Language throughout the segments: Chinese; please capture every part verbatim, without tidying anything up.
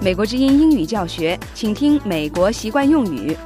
美国之音英语教学，请听美国习惯用语。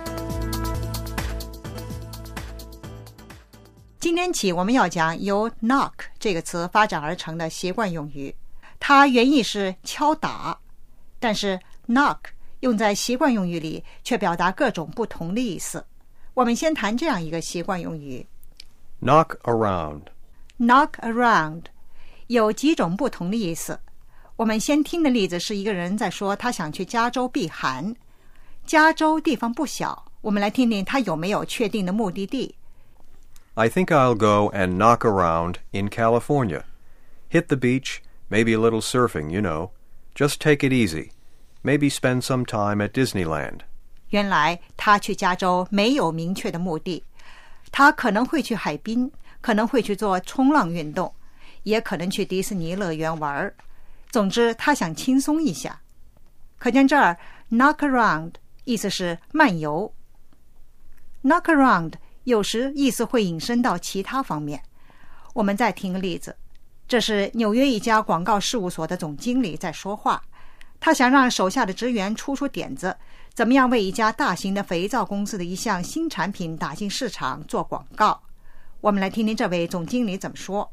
今天起我们要讲由 knock 这个词发展而成的习惯用语，它原意是敲打，但是 knock 用在习惯用语里却表达各种不同的意思。我们先谈这样一个习惯用语 knock around. knock around 有几种不同的意思。我们先听的例子是一个人在说他想去加州避寒。加州地方不小，我们来听听他有没有确定的目的地。 I think I'll go and knock around in California. Hit the beach, maybe a little surfing, you know. Just take it easy. Maybe spend some time at Disneyland. 原来他去加州没有明确的目的，他可能会去海滨，可能会去做冲浪运动，也可能去迪士尼乐园玩。总之他想轻松一下。可见这儿 knock around 意思是漫游。 knock around 有时意思会引申到其他方面。我们再听个例子，这是纽约一家广告事务所的总经理在说话，他想让手下的职员出出点子，怎么样为一家大型的肥皂公司的一项新产品打进市场做广告。我们来听听这位总经理怎么说。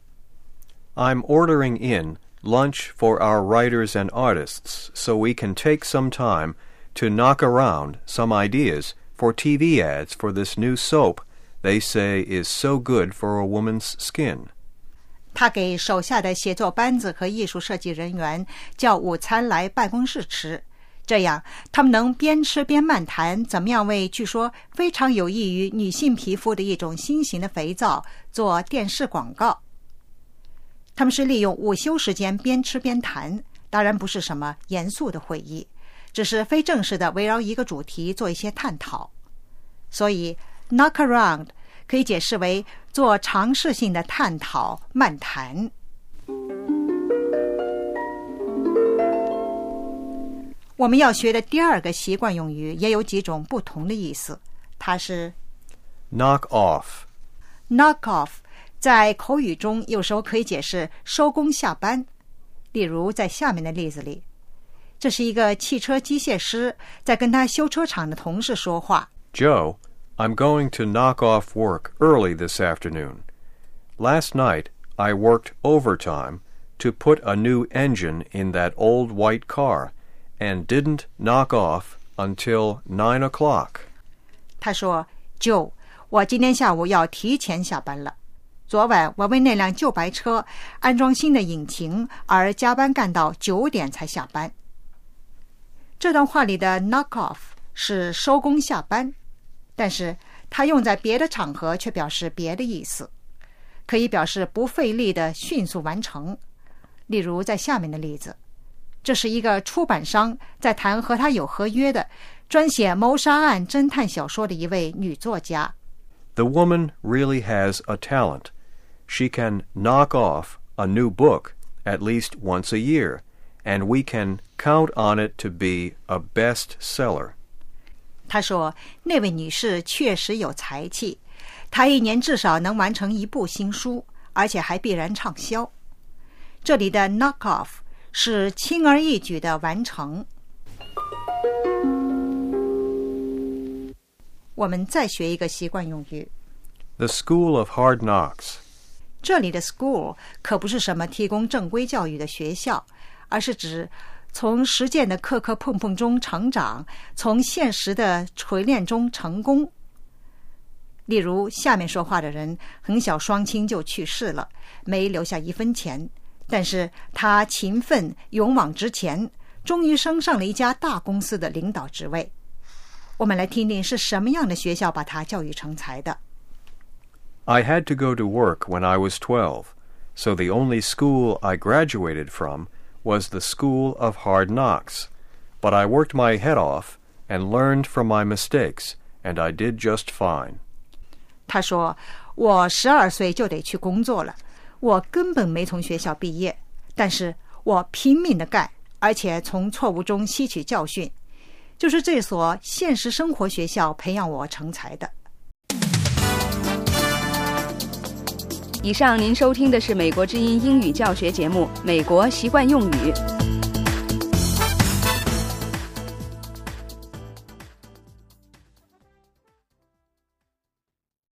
I'm ordering in lunch for our writers and artists so we can take some time to knock around some ideas for T V ads for this new soap they say is so good for a woman's skin. 他给手下的写作班子和艺术设计人员叫午餐来办公室吃，这样他们能边吃边漫谈怎么样为据说非常有益于女性皮肤的一种新型的肥皂做电视广告。他们是利用午休时间边吃边谈，当然不是什么严肃的会议，只是非正式的围绕一个主题做一些探讨。所以 knock around 可以解释为做尝试性的探讨漫谈。我们要学的第二个习惯用语也有几种不同的意思，它是 knock off. knock off 在口语中有时候可以解释收工下班。例如在下面的例子里，这是一个汽车机械师在跟他修车厂的同事说话。 Joe, I'm going to knock off work early this afternoon. Last night, I worked overtime to put a new engine in that old white car and didn't knock off until nine o'clock. 他说 Joe, 我今天下午要提前下班了。昨晚我为那辆旧白车安装新的引擎而加班干到九点才下班。这段话里的 knock off 是收工下班，但是它用在别的场合却表示别的意思，可以表示不费力的迅速完成。例如在下面的例子，这是一个出版商在谈和他有合约的专写谋杀案侦探小说的一位女作家。 The woman really has a talent. She can knock off a new book at least once a year, and we can count on it to be a bestseller. 他说那位女士确实有才气，她一年至少能完成一部新书，而且还必然畅销。这里的 knock off 是轻而易举的完成。我们再学一个习惯用语 The School of Hard Knocks. 这里的 school 可不是什么提供正规教育的学校，而是指从实践的磕磕碰碰中成长，从现实的锤炼中成功。例如下面说话的人很小双亲就去世了，没留下一分钱，但是他勤奋勇往直前，终于升上了一家大公司的领导职位。我们来听听是什么样的学校把他教育成才的。 I had to go to work when I was twelve, so the only school I graduated from was the School of Hard Knocks. But I worked my head off and learned from my mistakes, and I did just fine. 他说，我十二岁就得去工作了，我根本没从学校毕业，但是我拼命地干，而且从错误中吸取教训，就是这所现实生活学校培养我成才的。 以上您收听的是美国之音英语教学节目《美国习惯用语》。